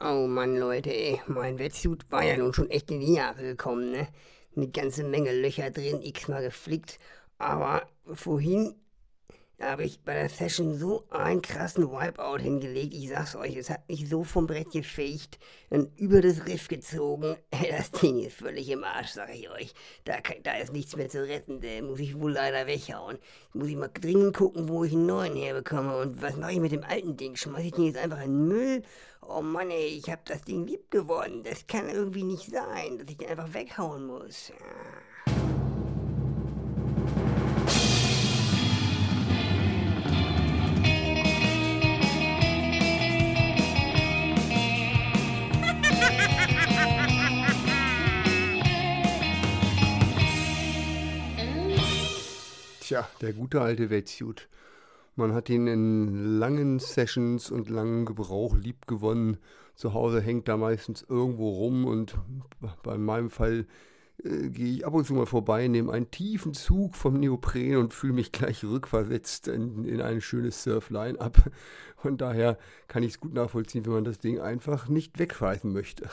Oh Mann, Leute, ey, mein Wetsuit war ja nun schon echt in die Jahre gekommen, ne? Eine ganze Menge Löcher drin, x-mal geflickt. Aber vorhin habe ich bei der Session so einen krassen Wipeout hingelegt. Ich sag's euch, es hat mich so vom Brett gefegt und über das Riff gezogen. Ey, das Ding ist völlig im Arsch, sag ich euch. Da ist nichts mehr zu retten, der muss ich wohl leider weghauen. Muss ich mal dringend gucken, wo ich einen neuen herbekomme. Und was mache ich mit dem alten Ding? Schmeiß ich den jetzt einfach in den Müll? Oh Mann, ey, ich hab das Ding lieb gewonnen. Das kann irgendwie nicht sein, dass ich den einfach weghauen muss. Tja, der gute alte Wetsuit. Man hat ihn in langen Sessions und langem Gebrauch lieb gewonnen. Zu Hause hängt er meistens irgendwo rum und bei meinem Fall gehe ich ab und zu mal vorbei, nehme einen tiefen Zug vom Neopren und fühle mich gleich rückversetzt in ein schönes Surf-Line-Up. Von daher kann ich es gut nachvollziehen, wenn man das Ding einfach nicht wegschmeißen möchte.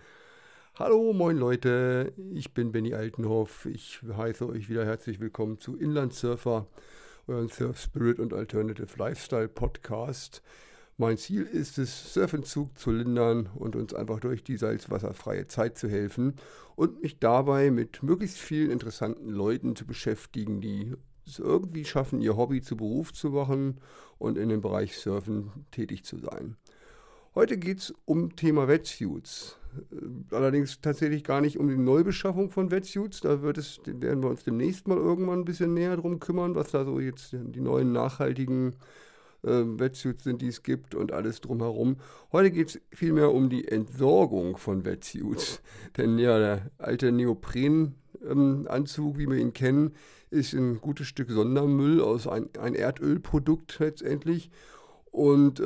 Hallo, moin Leute, ich bin Benny Altenhoff. Ich heiße euch wieder herzlich willkommen zu Inlandsurfer, euren Surf Spirit und Alternative Lifestyle Podcast. Mein Ziel ist es, Surfentzug zu lindern und uns einfach durch die salzwasserfreie Zeit zu helfen und mich dabei mit möglichst vielen interessanten Leuten zu beschäftigen, die es irgendwie schaffen, ihr Hobby zu Beruf zu machen und in dem Bereich Surfen tätig zu sein. Heute geht es um Thema Wetsuits. Allerdings tatsächlich gar nicht um die Neubeschaffung von Wetsuits. Werden wir uns demnächst mal irgendwann ein bisschen näher drum kümmern, was da so jetzt die neuen nachhaltigen Wetsuits sind, die es gibt und alles drumherum. Heute geht es vielmehr um die Entsorgung von Wetsuits. Denn ja, der alte Neoprenanzug, wie wir ihn kennen, ist ein gutes Stück Sondermüll aus ein Erdölprodukt letztendlich. Und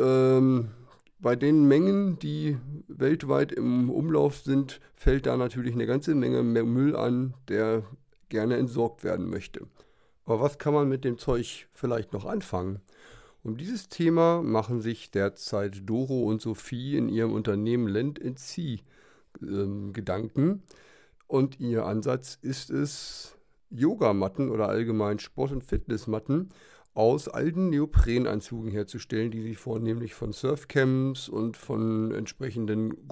bei den Mengen, die weltweit im Umlauf sind, fällt da natürlich eine ganze Menge Müll an, der gerne entsorgt werden möchte. Aber was kann man mit dem Zeug vielleicht noch anfangen? Um dieses Thema machen sich derzeit Doro und Sophie in ihrem Unternehmen Land & Sea Gedanken. Und ihr Ansatz ist es, Yogamatten oder allgemein Sport- und Fitnessmatten aus alten Neoprenanzügen herzustellen, die sie vornehmlich von Surfcamps und von entsprechenden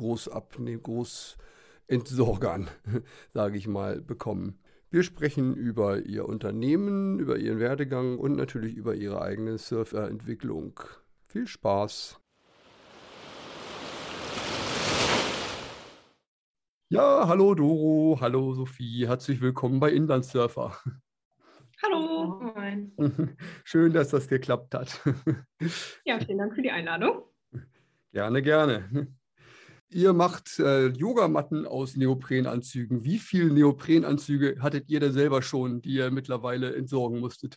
Großentsorgern, sage ich mal, bekommen. Wir sprechen über ihr Unternehmen, über ihren Werdegang und natürlich über ihre eigene Surferentwicklung. Viel Spaß! Ja, hallo Doro, hallo Sophie, herzlich willkommen bei Inlandsurfer. Hallo. Moin. Schön, dass das geklappt hat. Ja, vielen Dank für die Einladung. Gerne, gerne. Ihr macht Yogamatten aus Neoprenanzügen. Wie viele Neoprenanzüge hattet ihr denn selber schon, die ihr mittlerweile entsorgen musstet?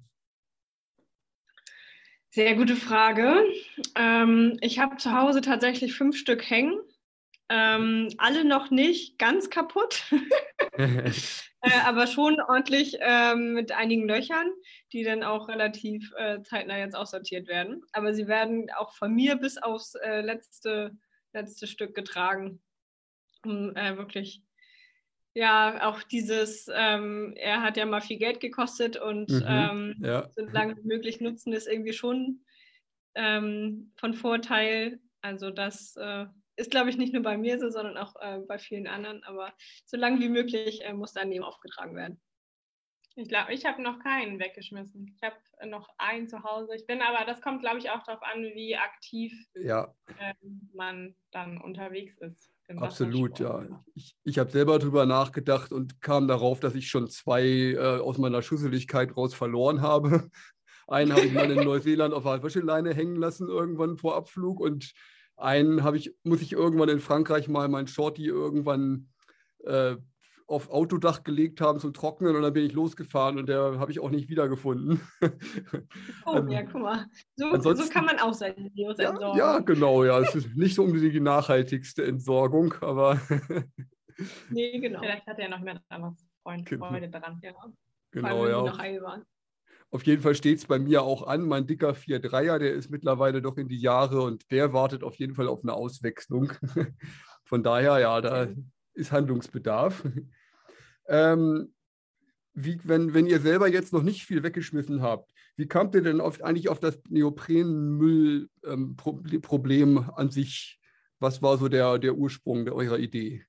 Sehr gute Frage. Ich habe zu Hause tatsächlich 5 Stück hängen. Alle noch nicht ganz kaputt, aber schon ordentlich mit einigen Löchern, die dann auch relativ zeitnah jetzt aussortiert werden. Aber sie werden auch von mir bis aufs letzte Stück getragen, um wirklich, ja, auch dieses, er hat ja mal viel Geld gekostet und Ja. solange wie möglich nutzen ist irgendwie schon von Vorteil. Also das ist, glaube ich, nicht nur bei mir so, sondern auch bei vielen anderen. Aber so lange wie möglich muss daneben aufgetragen werden. Ich glaube, ich habe noch keinen weggeschmissen. Ich habe noch einen zu Hause. Das kommt, glaube ich, auch darauf an, wie aktiv man dann unterwegs ist. Absolut, ja. Ich habe selber darüber nachgedacht und kam darauf, dass ich schon 2 aus meiner Schusseligkeit raus verloren habe. Einen habe ich mal in Neuseeland auf der Wäscheleine hängen lassen, irgendwann vor Abflug. Und einen muss ich irgendwann in Frankreich mal meinen Shorty irgendwann auf Autodach gelegt haben zum Trocknen. Und dann bin ich losgefahren und der habe ich auch nicht wiedergefunden. Oh, ja, guck mal. So kann man auch seine Videos entsorgen. Ja, genau. Ja. Es ist nicht so unbedingt die nachhaltigste Entsorgung, aber... Nee, genau. Vielleicht hat er noch mehr Freude daran. Ja. Genau, vor allem, wenn ja. die noch heil waren. auf jeden Fall steht es bei mir auch an. Mein dicker 4-3er, der ist mittlerweile doch in die Jahre und der wartet auf jeden Fall auf eine Auswechslung. Von daher, ja, da ist Handlungsbedarf. Wenn ihr selber jetzt noch nicht viel weggeschmissen habt, wie kamt ihr denn eigentlich auf das Neoprenmüll-Problem an sich? Was war so der Ursprung eurer Idee?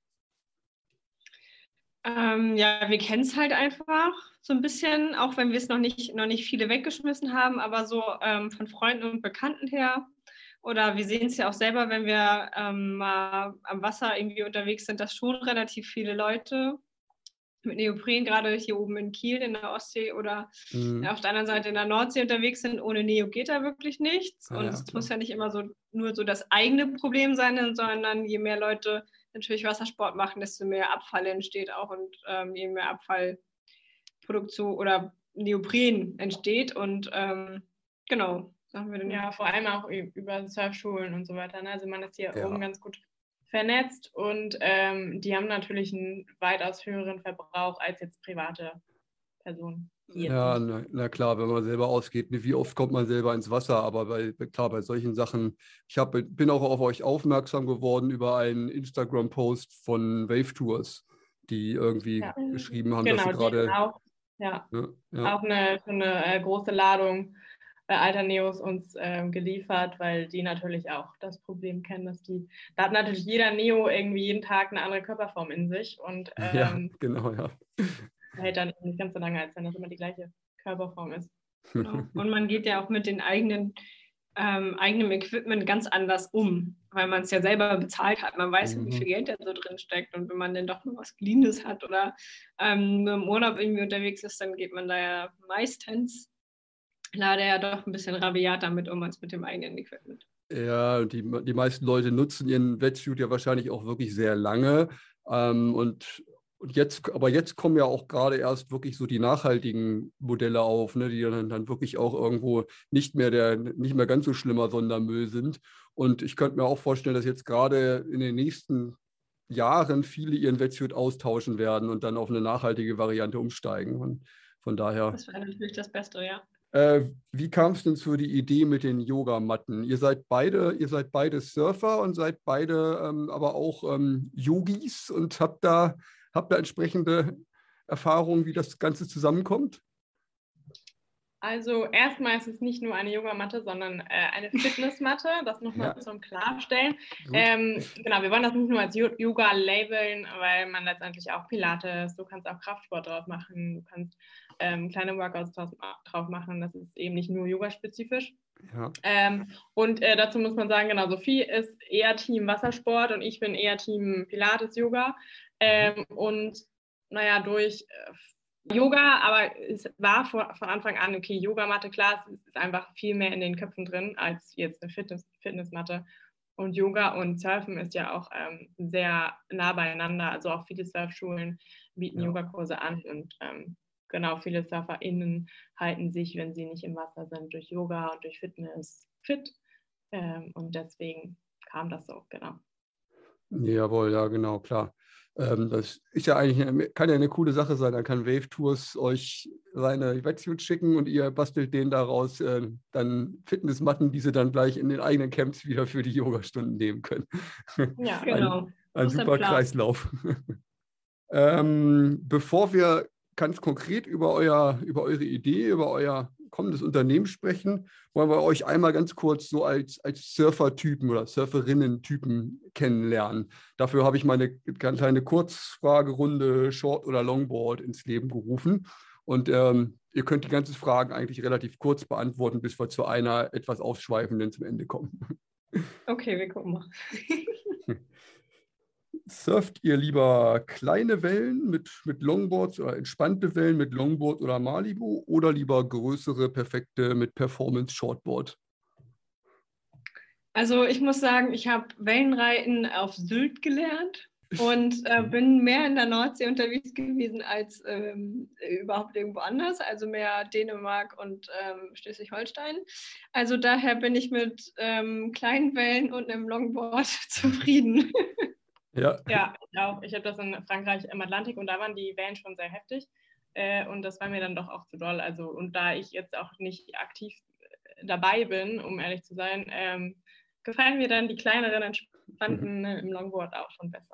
Ja, wir kennen es halt einfach so ein bisschen, auch wenn wir es noch nicht viele weggeschmissen haben, aber so von Freunden und Bekannten her. Oder wir sehen es ja auch selber, wenn wir mal am Wasser irgendwie unterwegs sind, dass schon relativ viele Leute mit Neopren, gerade hier oben in Kiel in der Ostsee oder auf der anderen Seite in der Nordsee unterwegs sind. Ohne Neo geht da wirklich nichts. Und es muss ja nicht immer nur so das eigene Problem sein, sondern je mehr Leute natürlich Wassersport machen, desto mehr Abfall entsteht auch und je mehr Abfallproduktion oder Neopren entsteht. Und genau, sagen wir denn. Ja, vor allem auch über Surfschulen und so weiter. Ne? Also man ist hier oben ganz gut vernetzt und die haben natürlich einen weitaus höheren Verbrauch als jetzt private Personen. Ja, na klar, wenn man selber ausgeht, wie oft kommt man selber ins Wasser, aber bei solchen Sachen, bin auch auf euch aufmerksam geworden über einen Instagram-Post von Wave Tours, die irgendwie geschrieben haben, dass sie gerade... Auch eine große Ladung alter Neos uns geliefert, weil die natürlich auch das Problem kennen, da hat natürlich jeder Neo irgendwie jeden Tag eine andere Körperform in sich und hält dann nicht ganz so lange, als wenn das immer die gleiche Körperform ist. Genau. Und man geht ja auch mit den eigenem Equipment ganz anders um, weil man es ja selber bezahlt hat. Man weiß, wie viel Geld da so drin steckt. Und wenn man dann doch noch was Geliehenes hat oder nur im Urlaub irgendwie unterwegs ist, dann geht man da ja meistens leider ja doch ein bisschen rabiat damit um als mit dem eigenen Equipment. Ja, die meisten Leute nutzen ihren Wetsuit ja wahrscheinlich auch wirklich sehr lange. Jetzt kommen ja auch gerade erst wirklich so die nachhaltigen Modelle auf, ne, die dann wirklich auch irgendwo nicht mehr ganz so schlimmer Sondermüll sind. Und ich könnte mir auch vorstellen, dass jetzt gerade in den nächsten Jahren viele ihren Wetsuit austauschen werden und dann auf eine nachhaltige Variante umsteigen. Und von daher. Das wäre natürlich das Beste, ja. Wie kam es denn zu die Idee mit den Yogamatten? Ihr seid beide Surfer und seid beide aber auch Yogis und habt da entsprechende Erfahrungen, wie das Ganze zusammenkommt? Also erstmal ist es nicht nur eine Yogamatte, sondern eine Fitnessmatte, das nochmal zum Klarstellen. Genau, wir wollen das nicht nur als Yoga labeln, weil man letztendlich auch Pilates, du kannst auch Kraftsport drauf machen, du kannst kleine Workouts drauf machen, das ist eben nicht nur yogaspezifisch. Ja. Und dazu muss man sagen, genau, Sophie ist eher Team Wassersport und ich bin eher Team Pilates-Yoga. Und naja, durch Yoga, aber es war von Anfang an, okay, Yogamatte, klar, es ist einfach viel mehr in den Köpfen drin als jetzt eine Fitnessmatte. Und Yoga und Surfen ist ja auch sehr nah beieinander. Also auch viele Surfschulen bieten Yogakurse an und genau, viele SurferInnen halten sich, wenn sie nicht im Wasser sind, durch Yoga und durch Fitness fit. Und deswegen kam das so, genau. Jawohl, ja, genau, klar. Das ist ja eigentlich, kann ja eine coole Sache sein. Dann kann Wave Tours euch seine Wetsuits schicken und ihr bastelt denen daraus dann Fitnessmatten, die sie dann gleich in den eigenen Camps wieder für die Yogastunden nehmen können. Ja, genau. Ein super Kreislauf. Bevor wir ganz konkret über eure Idee, über euer kommendes Unternehmen sprechen, wollen wir euch einmal ganz kurz so als Surfer-Typen oder Surferinnen-Typen kennenlernen. Dafür habe ich meine kleine Kurzfragerunde Short- oder Longboard ins Leben gerufen. Und ihr könnt die ganzen Fragen eigentlich relativ kurz beantworten, bis wir zu einer etwas ausschweifenden zum Ende kommen. Okay, wir gucken mal. Surft ihr lieber kleine Wellen mit Longboards oder entspannte Wellen mit Longboard oder Malibu oder lieber größere, perfekte mit Performance Shortboard? Also ich muss sagen, ich habe Wellenreiten auf Sylt gelernt und bin mehr in der Nordsee unterwegs gewesen als überhaupt irgendwo anders, also mehr Dänemark und Schleswig-Holstein. Also daher bin ich mit kleinen Wellen und einem Longboard zufrieden. Ja, ich auch. Ich habe das in Frankreich im Atlantik und da waren die Wellen schon sehr heftig. Und das war mir dann doch auch zu doll. Also, und da ich jetzt auch nicht aktiv dabei bin, um ehrlich zu sein, gefallen mir dann die kleineren, entspannten im Longboard auch schon besser.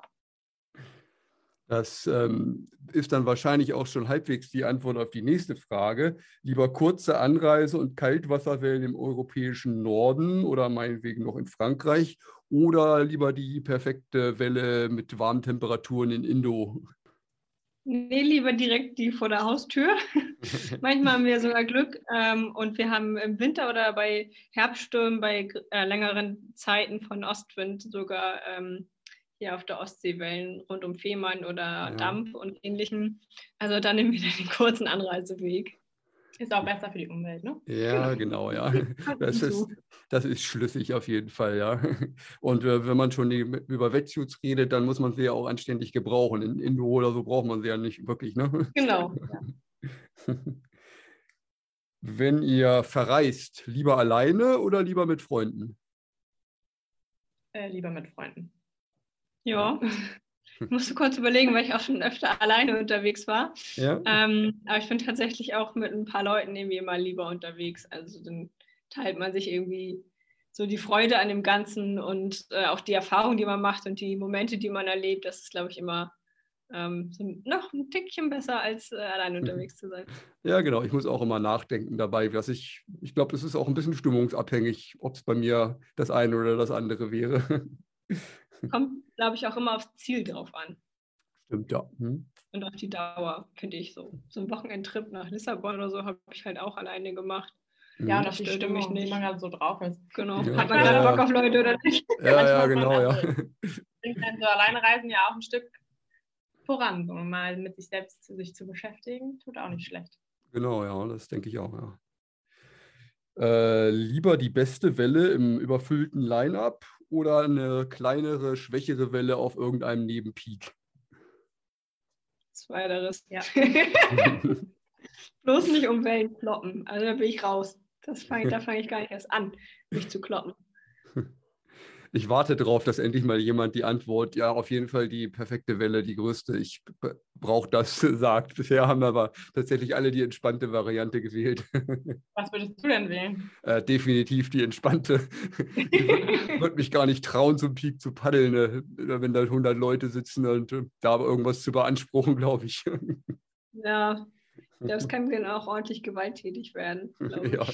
Das ist dann wahrscheinlich auch schon halbwegs die Antwort auf die nächste Frage. Lieber kurze Anreise und Kaltwasserwellen im europäischen Norden oder meinetwegen noch in Frankreich oder lieber die perfekte Welle mit warmen Temperaturen in Indo? Nee, lieber direkt die vor der Haustür. Manchmal haben wir sogar Glück und wir haben im Winter oder bei Herbststürmen, bei längeren Zeiten von Ostwind sogar hier auf der Ostsee Wellen rund um Fehmarn oder Dampf und Ähnlichem. Also dann nehmen wir den kurzen Anreiseweg. Ist auch besser für die Umwelt, ne? Ja, genau, ja. Das ist schlüssig auf jeden Fall, ja. Und wenn man schon über Wetsuits redet, dann muss man sie ja auch anständig gebrauchen. In Indo oder so braucht man sie ja nicht wirklich, ne? Genau. Ja. Wenn ihr verreist, lieber alleine oder lieber mit Freunden? Lieber mit Freunden. Ja. Ich musste kurz überlegen, weil ich auch schon öfter alleine unterwegs war. Ja. Aber ich bin tatsächlich auch mit ein paar Leuten irgendwie immer lieber unterwegs. Also dann teilt man sich irgendwie so die Freude an dem Ganzen und auch die Erfahrung, die man macht und die Momente, die man erlebt. Das ist, glaube ich, immer so noch ein Tickchen besser, als alleine unterwegs zu sein. Ja, genau. Ich muss auch immer nachdenken dabei. Ich glaube, das ist auch ein bisschen stimmungsabhängig, ob es bei mir das eine oder das andere wäre. Kommt, glaube ich, auch immer aufs Ziel drauf an. Stimmt, ja. Und auf die Dauer, finde ich so. So ein Wochenendtrip nach Lissabon oder so habe ich halt auch alleine gemacht. Ja, und das stört mich nicht, wie man gerade so drauf ist. Genau. Ja. Hat man gerade Bock auf Leute oder nicht? Ja, genau, ja. Bringt dann so alleine reisen ja auch ein Stück voran, um mal mit sich selbst sich zu beschäftigen, tut auch nicht schlecht. Genau, ja, das denke ich auch, ja. Lieber die beste Welle im überfüllten Line-Up oder eine kleinere, schwächere Welle auf irgendeinem Nebenpeak? Zweiteres, ja. Bloß nicht um Wellen kloppen, also da bin ich raus. Da fange ich gar nicht erst an, mich zu kloppen. Ich warte darauf, dass endlich mal jemand die Antwort, ja, auf jeden Fall die perfekte Welle, die größte, ich brauche das, sagt. Bisher haben aber tatsächlich alle die entspannte Variante gewählt. Was würdest du denn wählen? Definitiv die entspannte. Ich würde mich gar nicht trauen, zum Peak zu paddeln, wenn da 100 Leute sitzen und da irgendwas zu beanspruchen, glaube ich. Ja, das kann dann auch ordentlich gewalttätig werden, glaube ich. Ja.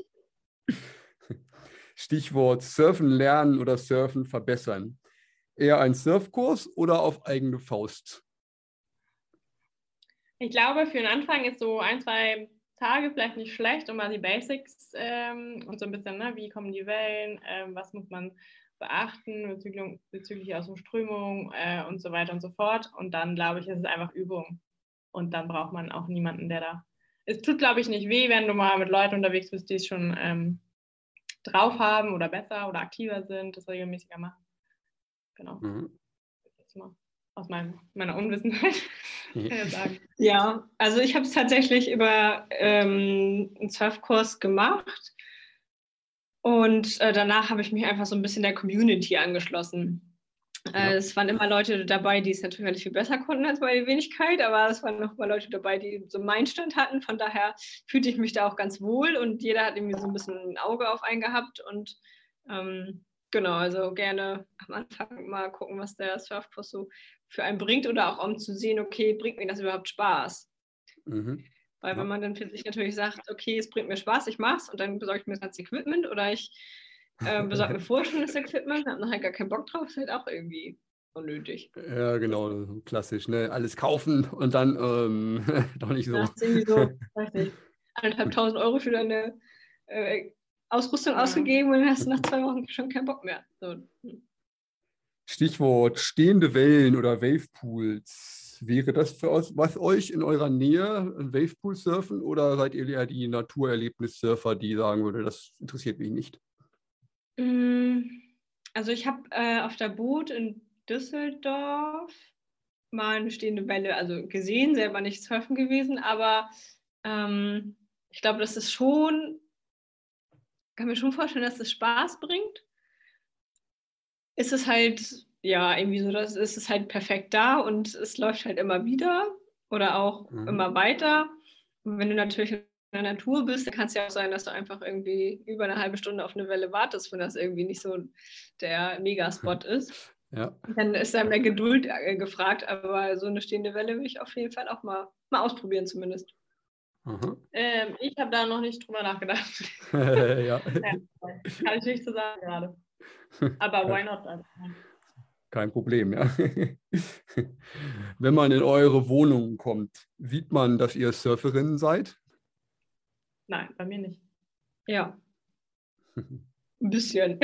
Stichwort Surfen lernen oder Surfen verbessern. Eher ein Surfkurs oder auf eigene Faust? Ich glaube, für den Anfang ist so 1-2 Tage vielleicht nicht schlecht, um mal die Basics und so ein bisschen, ne, wie kommen die Wellen, was muss man beachten bezüglich aus der Strömung und so weiter und so fort. Und dann, glaube ich, ist es einfach Übung. Und dann braucht man auch niemanden, der da... Es tut, glaube ich, nicht weh, wenn du mal mit Leuten unterwegs bist, die es schon drauf haben oder besser oder aktiver sind, das regelmäßiger machen. Genau. Das mal aus meiner Unwissenheit kann ich sagen. Ja, also ich habe es tatsächlich über einen Surfkurs gemacht und danach habe ich mich einfach so ein bisschen der Community angeschlossen. Es waren immer Leute dabei, die es natürlich viel besser konnten als meine Wenigkeit, aber es waren noch mal Leute dabei, die so meinen Stand hatten. Von daher fühlte ich mich da auch ganz wohl und jeder hat irgendwie so ein bisschen ein Auge auf einen gehabt. Und genau, also gerne am Anfang mal gucken, was der Surfkurs so für einen bringt oder auch um zu sehen, okay, bringt mir das überhaupt Spaß? Weil wenn man dann für sich natürlich sagt, okay, es bringt mir Spaß, ich mach's und dann besorge ich mir das ganze Equipment oder ich besorgt mir vorher schon das Equipment, habe nachher gar keinen Bock drauf, ist halt auch irgendwie unnötig. Ja, genau, klassisch, ne? Alles kaufen und dann doch nicht so. Ja, ist irgendwie so, weiß nicht, 1.500 Euro für deine Ausrüstung ausgegeben und dann hast du nach 2 Wochen schon keinen Bock mehr. So. Stichwort stehende Wellen oder Wavepools. Wäre das für was euch in eurer Nähe, ein Wavepool surfen oder seid ihr eher die Naturerlebnissurfer, die sagen würde, das interessiert mich nicht? Also ich habe auf der Boot in Düsseldorf mal eine stehende Welle also gesehen, selber nicht surfen gewesen, aber ich glaube, das ist schon, kann mir schon vorstellen, dass es Spaß bringt. Ist es halt, ja, irgendwie so, ist es halt perfekt da und es läuft halt immer wieder. oder auch immer weiter. Und wenn du natürlich in der Natur bist, dann kann es ja auch sein, dass du einfach irgendwie über eine halbe Stunde auf eine Welle wartest, wenn das irgendwie nicht so der Megaspot ist. Ja. Dann ist da mehr Geduld gefragt, aber so eine stehende Welle will ich auf jeden Fall auch mal ausprobieren zumindest. Ich habe da noch nicht drüber nachgedacht. Ja. Kann ich nicht so sagen gerade. Aber why not? Kein Problem, ja. Wenn man in eure Wohnung kommt, sieht man, dass ihr Surferinnen seid? Nein, bei mir nicht. Ja. Ein bisschen.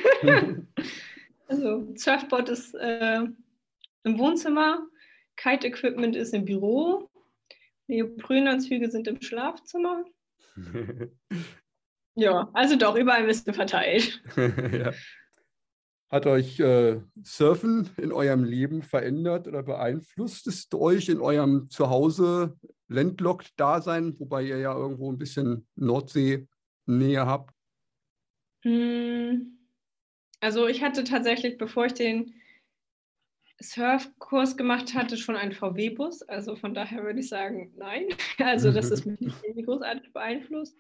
Also Surfboard ist im Wohnzimmer, Kite-Equipment ist im Büro, Neoprenanzüge sind im Schlafzimmer. Ja, also doch, überall ein bisschen verteilt. Ja. Hat euch Surfen in eurem Leben verändert oder beeinflusst es euch in eurem Zuhause Landlocked-Dasein, wobei ihr ja irgendwo ein bisschen Nordsee-Nähe habt? Also ich hatte tatsächlich, bevor ich den Surfkurs gemacht hatte, schon einen VW-Bus. Also von daher würde ich sagen, nein. Also das ist mich nicht irgendwie großartig beeinflusst.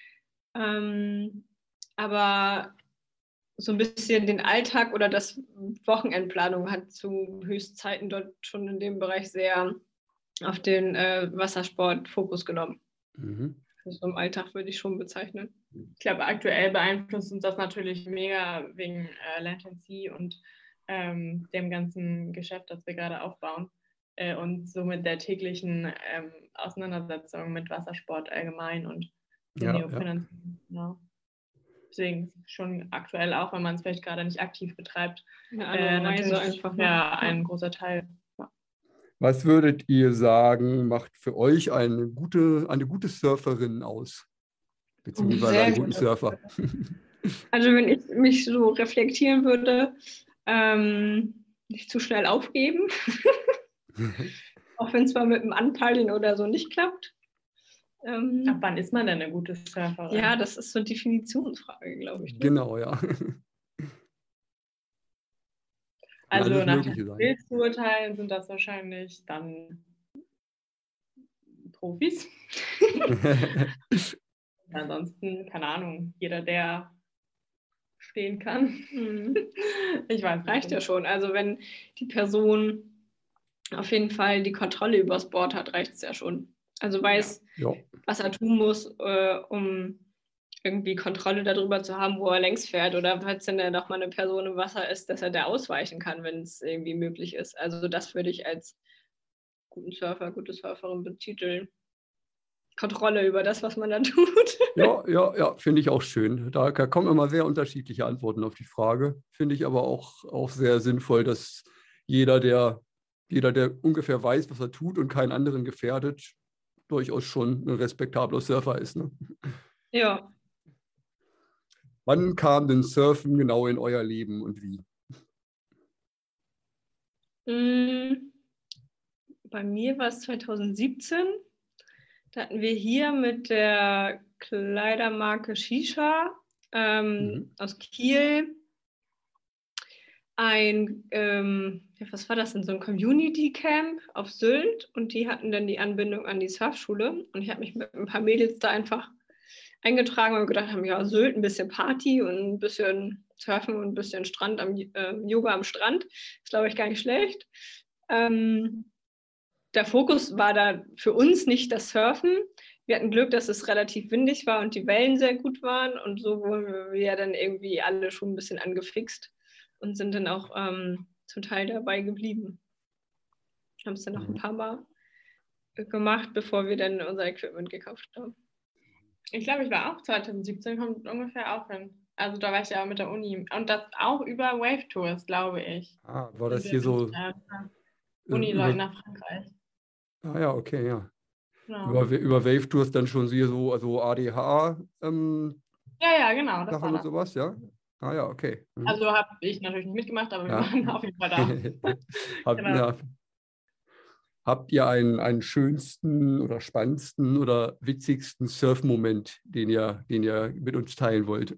Aber so ein bisschen den Alltag oder das Wochenendplanung hat zu Höchstzeiten dort schon in dem Bereich sehr auf den Wassersport Fokus genommen. Also im Alltag würde ich schon bezeichnen. Ich glaube, aktuell beeinflusst uns das natürlich mega wegen Land & Sea und dem ganzen Geschäft, das wir gerade aufbauen und somit der täglichen Auseinandersetzung mit Wassersport allgemein und Neoprenanzügen. Ja. Deswegen schon aktuell auch, wenn man es vielleicht gerade nicht aktiv betreibt, natürlich einfach ein großer Teil. Ja. Was würdet ihr sagen, macht für euch eine gute Surferin aus? Beziehungsweise einen guten Surfer? Also wenn ich mich so reflektieren würde, nicht zu schnell aufgeben, auch wenn es mal mit dem Anpeilen oder so nicht klappt. Ab wann ist man denn eine gute Surferin? Ja, das ist so eine Definitionsfrage, glaube ich. Ne? Genau, ja. Also nach dem Bild zu urteilen sind das wahrscheinlich dann Profis. Ansonsten, keine Ahnung, jeder, der stehen kann. Ich weiß, reicht ja schon. Also wenn die Person auf jeden Fall die Kontrolle übers Board hat, reicht es ja schon. Also weiß, was er tun muss, um irgendwie Kontrolle darüber zu haben, wo er längs fährt. Oder falls dann doch mal eine Person im Wasser ist, dass er da ausweichen kann, wenn es irgendwie möglich ist. Also das würde ich als guten Surfer, gute Surferin betiteln. Kontrolle über das, was man da tut. Ja, finde ich auch schön. Da kommen immer sehr unterschiedliche Antworten auf die Frage. Finde ich aber auch sehr sinnvoll, dass jeder, der ungefähr weiß, was er tut und keinen anderen gefährdet, durchaus schon ein respektabler Surfer ist. Ne? Ja. Wann kam denn Surfen genau in euer Leben und wie? Bei mir war es 2017. Da hatten wir hier mit der Kleidermarke Shisha aus Kiel was war das denn, so ein Community-Camp auf Sylt, und die hatten dann die Anbindung an die Surfschule und ich habe mich mit ein paar Mädels da einfach eingetragen, weil wir gedacht haben, ja, Sylt, ein bisschen Party und ein bisschen Surfen und ein bisschen Strand Yoga am Strand, ist glaube ich gar nicht schlecht. Der Fokus war da für uns nicht das Surfen. Wir hatten Glück, dass es relativ windig war und die Wellen sehr gut waren, und so wurden wir ja dann irgendwie alle schon ein bisschen angefixt und sind dann auch zum Teil dabei geblieben. Haben es dann noch ein paar Mal gemacht, bevor wir dann unser Equipment gekauft haben. Ich glaube, ich war auch 2017, kommt ungefähr auch hin. Also da war ich ja auch mit der Uni. Und das auch über Wave Tours, glaube ich. War das hier so? Uni-Leute nach Frankreich. Ja, okay, ja. Genau. Über Wave Tours dann schon so also ADH. Ja, genau. Das Sachen war und sowas, ja? Ja, okay. Also habe ich natürlich nicht mitgemacht, aber wir waren auf jeden Fall da. Genau. Habt ihr einen schönsten oder spannendsten oder witzigsten Surf-Moment, den ihr mit uns teilen wollt?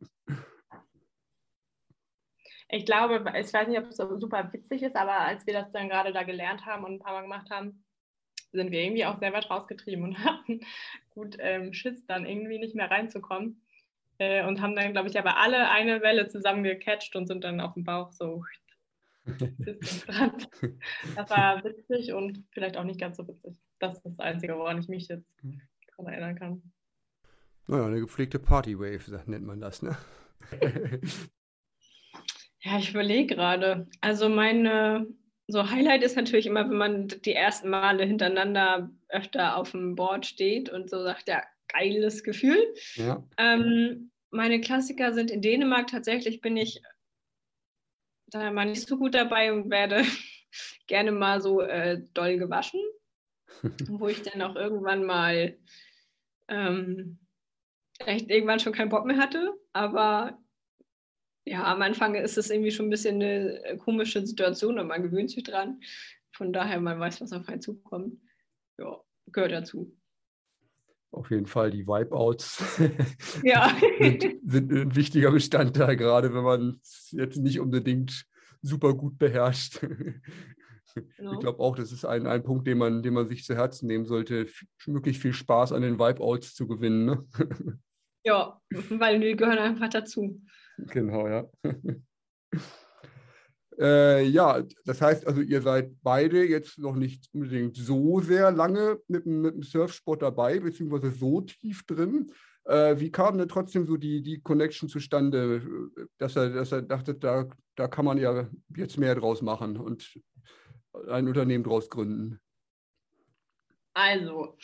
Ich glaube, ich weiß nicht, ob es so super witzig ist, aber als wir das dann gerade da gelernt haben und ein paar Mal gemacht haben, sind wir irgendwie auch sehr weit rausgetrieben und hatten gut Schiss, dann irgendwie nicht mehr reinzukommen. Und haben dann, glaube ich, aber alle eine Welle zusammen gecatcht und sind dann auf dem Bauch so bis zum Strand. Das war witzig und vielleicht auch nicht ganz so witzig. Das ist das Einzige, woran ich mich jetzt daran erinnern kann. Naja, eine gepflegte Partywave, nennt man das, ne? Ja, ich überlege gerade. Also so Highlight ist natürlich immer, wenn man die ersten Male hintereinander öfter auf dem Board steht und so sagt, ja, geiles Gefühl. Ja. Meine Klassiker sind in Dänemark. Tatsächlich bin ich da mal nicht so gut dabei und werde gerne mal so doll gewaschen, wo ich dann auch irgendwann mal echt irgendwann schon keinen Bock mehr hatte. Aber ja, am Anfang ist es irgendwie schon ein bisschen eine komische Situation und man gewöhnt sich dran. Von daher, man weiß, was auf einen zukommt. Ja, gehört dazu. Auf jeden Fall, die Wipeouts Ja. sind ein wichtiger Bestandteil, gerade wenn man es jetzt nicht unbedingt super gut beherrscht. Genau. Ich glaube auch, das ist ein Punkt, den man sich zu Herzen nehmen sollte, möglichst viel Spaß an den Wipeouts zu gewinnen. Ne? Ja, weil die gehören einfach dazu. Genau, ja. Ja, das heißt also, ihr seid beide jetzt noch nicht unbedingt so sehr lange mit dem Surfsport dabei, beziehungsweise so tief drin. Wie kam denn trotzdem so die Connection zustande, dass er dachte, da kann man ja jetzt mehr draus machen und ein Unternehmen draus gründen? Also,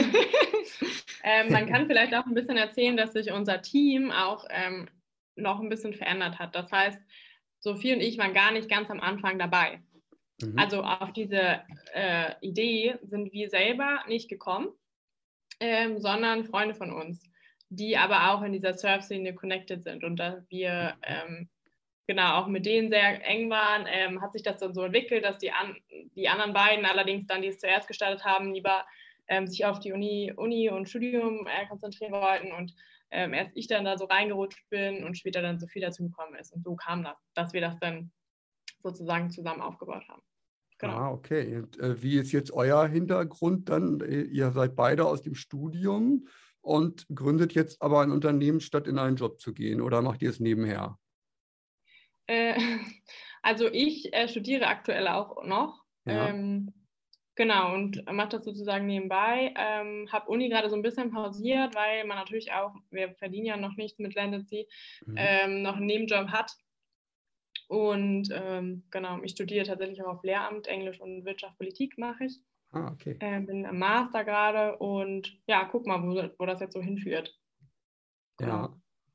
man kann vielleicht auch ein bisschen erzählen, dass sich unser Team auch noch ein bisschen verändert hat. Das heißt, Sophie und ich waren gar nicht ganz am Anfang dabei. Mhm. Also auf diese Idee sind wir selber nicht gekommen, sondern Freunde von uns, die aber auch in dieser Surf-Szene connected sind. Und da wir genau auch mit denen sehr eng waren, hat sich das dann so entwickelt, dass die anderen beiden allerdings dann, die es zuerst gestartet haben, lieber sich auf die Uni und Studium konzentrieren wollten und erst ich dann da so reingerutscht bin und später dann Sophie dazu gekommen ist. Und so kam das, dass wir das dann sozusagen zusammen aufgebaut haben. Genau. Ah, okay. Und wie ist jetzt euer Hintergrund dann? Ihr seid beide aus dem Studium und gründet jetzt aber ein Unternehmen, statt in einen Job zu gehen, oder macht ihr es nebenher? Also ich studiere aktuell auch noch. Ja. Genau, und mache das sozusagen nebenbei. Habe Uni gerade so ein bisschen pausiert, weil man natürlich auch, wir verdienen ja noch nichts mit Landecy, noch einen Nebenjob hat. Und genau, ich studiere tatsächlich auch auf Lehramt, Englisch und Wirtschaft, Politik mache ich. Ah, okay. Bin am Master gerade und ja, guck mal, wo das jetzt so hinführt. Genau. Ja.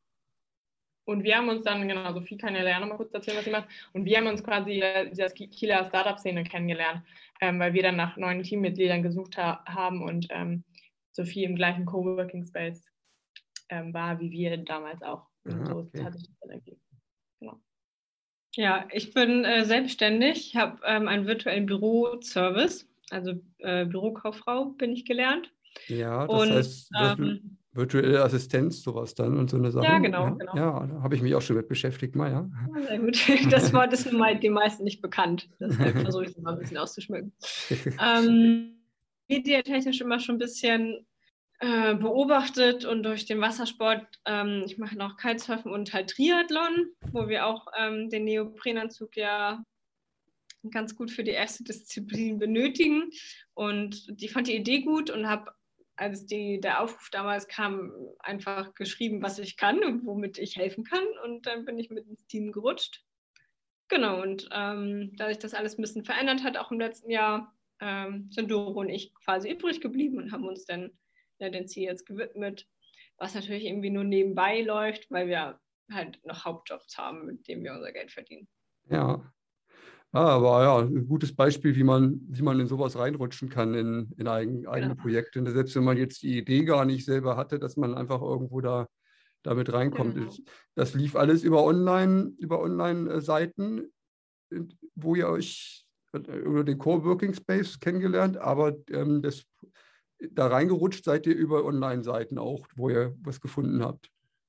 Und wir haben uns dann, genau, Sophie kann ja noch mal kurz erzählen, was sie macht. Und wir haben uns quasi dieser Kieler Startup-Szene kennengelernt, weil wir dann nach neuen Teammitgliedern gesucht haben und Sophie im gleichen Coworking-Space war, wie wir damals auch. Und so hat sich das dann ergeben. Genau. Ja, ich bin selbstständig, ich habe einen virtuellen Büroservice, also Bürokauffrau bin ich gelernt. Ja, das heißt virtuelle Assistenz, sowas dann und so eine Sache. Ja, genau. Ja, da habe ich mich auch schon mit beschäftigt mal, ja. Ja, sehr gut. Das Wort ist den meisten nicht bekannt. Deshalb versuche ich es mal ein bisschen auszuschmücken. Mediatechnisch immer schon ein bisschen beobachtet und durch den Wassersport, ich mache noch Kitesurfen und halt Triathlon, wo wir auch den Neoprenanzug ja ganz gut für die erste Disziplin benötigen. Und die fand die Idee gut und habe, als der Aufruf damals kam, einfach geschrieben, was ich kann und womit ich helfen kann. Und dann bin ich mit ins Team gerutscht. Genau, und da sich das alles ein bisschen verändert hat, auch im letzten Jahr, sind Doro und ich quasi übrig geblieben und haben uns dann den Ziel jetzt gewidmet, was natürlich irgendwie nur nebenbei läuft, weil wir halt noch Hauptjobs haben, mit denen wir unser Geld verdienen. Ja. Aber ja, ein gutes Beispiel, wie man in sowas reinrutschen kann in eigene Projekte. Und selbst wenn man jetzt die Idee gar nicht selber hatte, dass man einfach irgendwo damit reinkommt. Genau. Das lief alles über Online-Seiten, wo ihr euch über den Coworking Space kennengelernt, aber da reingerutscht seid ihr über Online-Seiten auch, wo ihr was gefunden habt.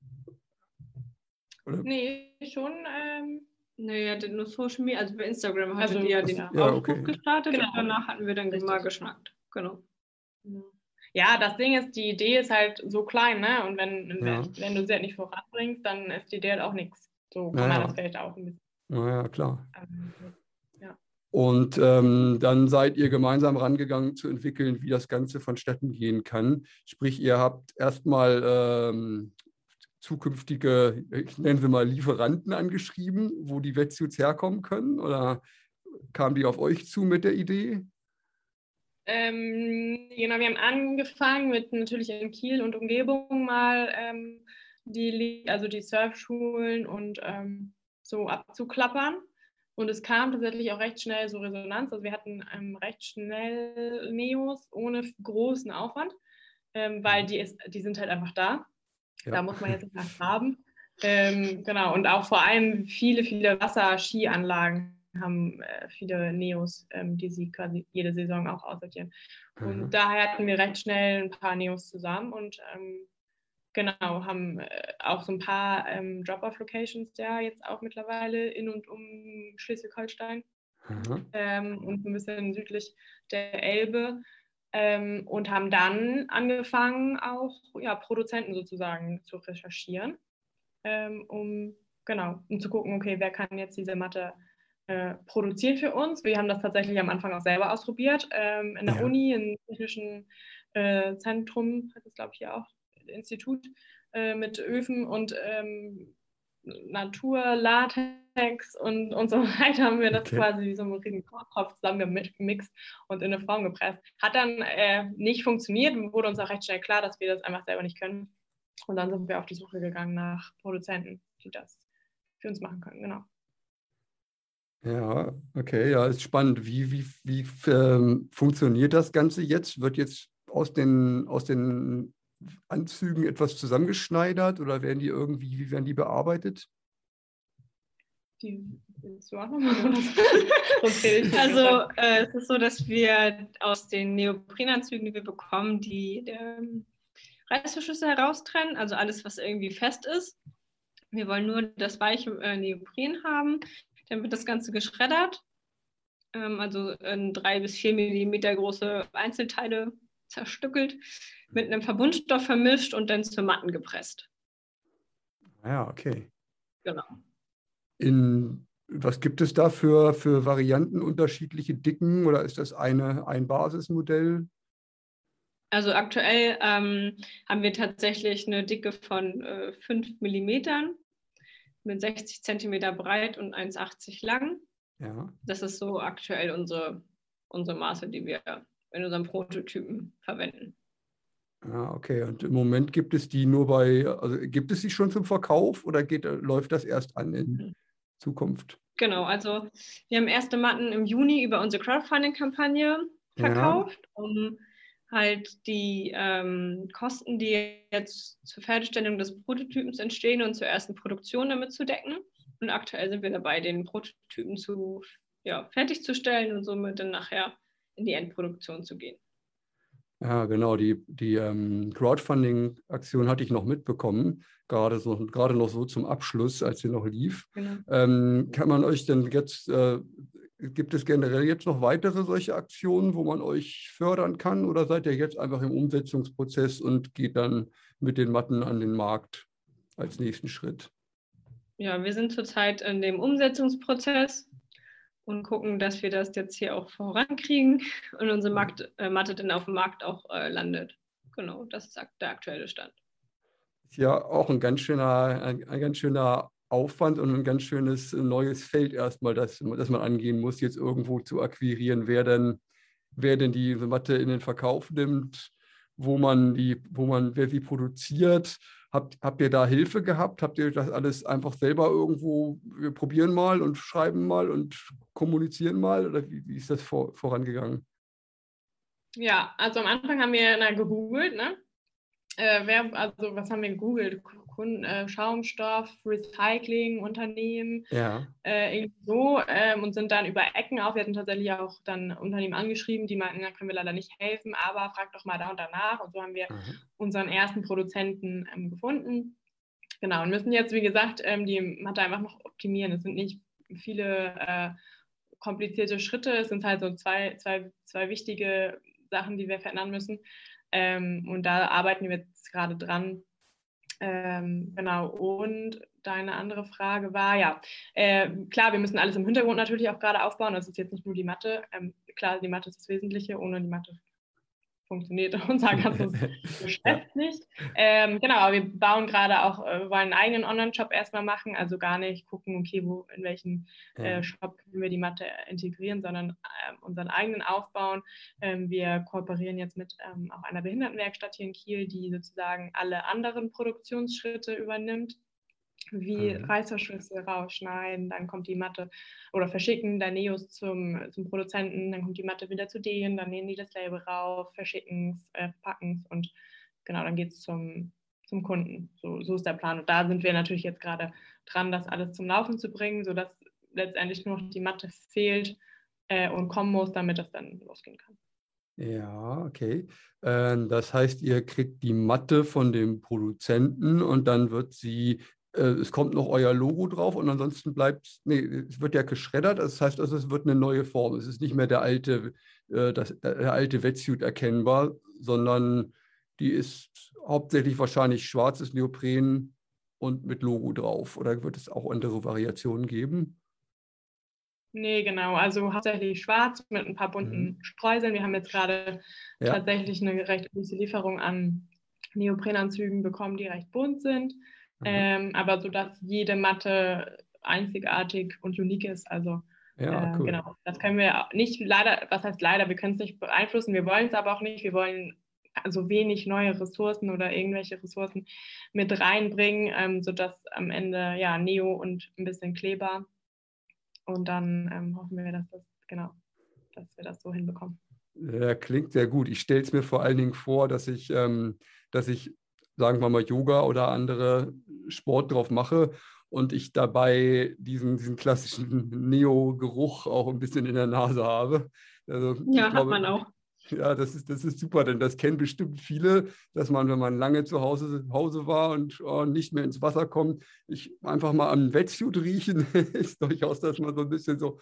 Oder? Nee, schon. Naja, nur Social Media, also bei Instagram hattet ihr den Aufruf gestartet und danach hatten wir dann mal geschnackt. Genau. Ja, das Ding ist, die Idee ist halt so klein, ne? Und wenn du sie halt nicht voranbringst, dann ist die Idee halt auch nichts. So kann man das vielleicht auch ein bisschen. Naja, klar. Ja. Und dann seid ihr gemeinsam rangegangen zu entwickeln, wie das Ganze vonstatten gehen kann. Sprich, ihr habt erstmal zukünftige, ich nenne sie mal Lieferanten angeschrieben, wo die Wetsuits herkommen können? Oder kamen die auf euch zu mit der Idee? Genau, wir haben angefangen mit natürlich in Kiel und Umgebung mal die Surfschulen und so abzuklappern. Und es kam tatsächlich auch recht schnell so Resonanz. Also wir hatten recht schnell Neos ohne großen Aufwand, weil die sind halt einfach da. Ja. Da muss man jetzt nicht nachgraben. Genau, und auch vor allem viele Wasserskianlagen haben viele Neos, die sie quasi jede Saison auch aussortieren. Und daher hatten wir recht schnell ein paar Neos zusammen und genau, haben auch so ein paar Drop-Off-Locations ja jetzt auch mittlerweile in und um Schleswig-Holstein und ein bisschen südlich der Elbe. Und haben dann angefangen, auch Produzenten sozusagen zu recherchieren, um zu gucken, okay, wer kann jetzt diese Matte produzieren für uns. Wir haben das tatsächlich am Anfang auch selber ausprobiert, in der Uni, im technischen Zentrum, hat es glaube ich hier auch, Institut, mit Öfen und Natur, Latex und so weiter haben wir das quasi wie so einen riesigen Kochtopf zusammengemixt und in eine Form gepresst. Hat dann nicht funktioniert, wurde uns auch recht schnell klar, dass wir das einfach selber nicht können. Und dann sind wir auf die Suche gegangen nach Produzenten, die das für uns machen können, genau. Ja, okay, ja, ist spannend. Wie funktioniert das Ganze jetzt? Wird jetzt aus den Anzügen etwas zusammengeschneidert oder wie werden die bearbeitet? Also es ist so, dass wir aus den Neoprenanzügen, die wir bekommen, die Reißverschlüsse heraustrennen, also alles, was irgendwie fest ist. Wir wollen nur das weiche Neopren haben. Dann wird das Ganze geschreddert, also in 3 bis 4 Millimeter große Einzelteile zerstückelt, mit einem Verbundstoff vermischt und dann zu Matten gepresst. Ja, okay. Genau. Was gibt es da für Varianten, unterschiedliche Dicken oder ist das ein Basismodell? Also aktuell haben wir tatsächlich eine Dicke von 5 Millimetern mit 60 Zentimeter breit und 1,80 lang. Ja. Das ist so aktuell unsere Maße, die wir in unseren Prototypen verwenden. Ah, okay. Und im Moment gibt es die gibt es die schon zum Verkauf oder läuft das erst an in Zukunft? Genau, also wir haben erste Matten im Juni über unsere Crowdfunding-Kampagne verkauft, um halt die Kosten, die jetzt zur Fertigstellung des Prototypens entstehen und zur ersten Produktion damit zu decken. Und aktuell sind wir dabei, den Prototypen fertigzustellen und somit dann nachher in die Endproduktion zu gehen. Ja, genau. Die Crowdfunding-Aktion hatte ich noch mitbekommen, gerade noch so zum Abschluss, als sie noch lief. Genau. Kann man euch denn jetzt, gibt es generell jetzt noch weitere solche Aktionen, wo man euch fördern kann oder seid ihr jetzt einfach im Umsetzungsprozess und geht dann mit den Matten an den Markt als nächsten Schritt? Ja, wir sind zurzeit in dem Umsetzungsprozess und gucken, dass wir das jetzt hier auch vorankriegen und unsere Matte dann auf dem Markt auch landet. Genau, das ist der aktuelle Stand. Ist ja auch ein ganz schöner Aufwand und ein ganz schönes neues Feld erstmal, das man angehen muss, jetzt irgendwo zu akquirieren, wer denn diese Matte in den Verkauf nimmt, wer sie produziert. Habt ihr da Hilfe gehabt? Habt ihr das alles einfach selber irgendwo, wir probieren mal und schreiben mal und kommunizieren mal? Oder wie ist das vorangegangen? Ja, also am Anfang haben wir gegoogelt, ne? Was haben wir gegoogelt? Schaumstoff, Recycling, Unternehmen, irgendwie so, und sind dann über Ecken auf. Wir hatten tatsächlich auch dann Unternehmen angeschrieben, die meinten, da können wir leider nicht helfen, aber frag doch mal da und danach. Und so haben wir unseren ersten Produzenten gefunden. Genau, und müssen jetzt, wie gesagt, die Matte einfach noch optimieren. Es sind nicht viele komplizierte Schritte, es sind halt so zwei wichtige Sachen, die wir verändern müssen. Und da arbeiten wir jetzt gerade dran. Genau, und deine andere Frage war, ja, klar, wir müssen alles im Hintergrund natürlich auch gerade aufbauen, das ist jetzt nicht nur die Mathe, klar, die Mathe ist das Wesentliche, ohne die Mathe funktioniert unser ganzes Geschäft nicht. Genau, aber wir bauen gerade auch, wollen einen eigenen Online-Shop erstmal machen, also gar nicht gucken, okay, in welchen Shop können wir die Mathe integrieren, sondern unseren eigenen aufbauen. Wir kooperieren jetzt mit auch einer Behindertenwerkstatt hier in Kiel, die sozusagen alle anderen Produktionsschritte übernimmt, wie Reißverschlüsse rausschneiden, dann kommt die Matte oder verschicken dann Neos zum Produzenten, dann kommt die Matte wieder zu denen, dann nehmen die das Label rauf, verschicken es, packen es und genau, dann geht es zum Kunden. So ist der Plan. Und da sind wir natürlich jetzt gerade dran, das alles zum Laufen zu bringen, sodass letztendlich nur noch die Matte fehlt und kommen muss, damit das dann losgehen kann. Ja, okay. Das heißt, ihr kriegt die Matte von dem Produzenten und dann wird sie, es kommt noch euer Logo drauf und ansonsten es wird ja geschreddert, das heißt also, es wird eine neue Form. Es ist nicht mehr der alte Wetsuit erkennbar, sondern die ist hauptsächlich wahrscheinlich schwarzes Neopren und mit Logo drauf. Oder wird es auch andere Variationen geben? Nee, genau. Also hauptsächlich schwarz mit ein paar bunten Streuseln. Wir haben jetzt gerade tatsächlich eine recht große Lieferung an Neoprenanzügen bekommen, die recht bunt sind. Aber so, dass jede Matte einzigartig und unique ist. Also cool. Genau, das können wir nicht leider, was heißt leider, wir können es nicht beeinflussen, wir wollen es aber auch nicht. Wir wollen also wenig neue Ressourcen oder irgendwelche Ressourcen mit reinbringen, sodass am Ende Neo und ein bisschen Kleber. Und dann hoffen wir, dass wir das so hinbekommen. Ja, klingt sehr gut. Ich stelle es mir vor allen Dingen vor, dass ich, sagen wir mal, Yoga oder andere Sport drauf mache und ich dabei diesen klassischen Neo-Geruch auch ein bisschen in der Nase habe. Also, ja, hat man auch. Ja, das ist super, denn das kennen bestimmt viele, dass man, wenn man lange zu Hause war und nicht mehr ins Wasser kommt, einfach mal am Wetsuit riechen, ist durchaus, dass man so ein bisschen so,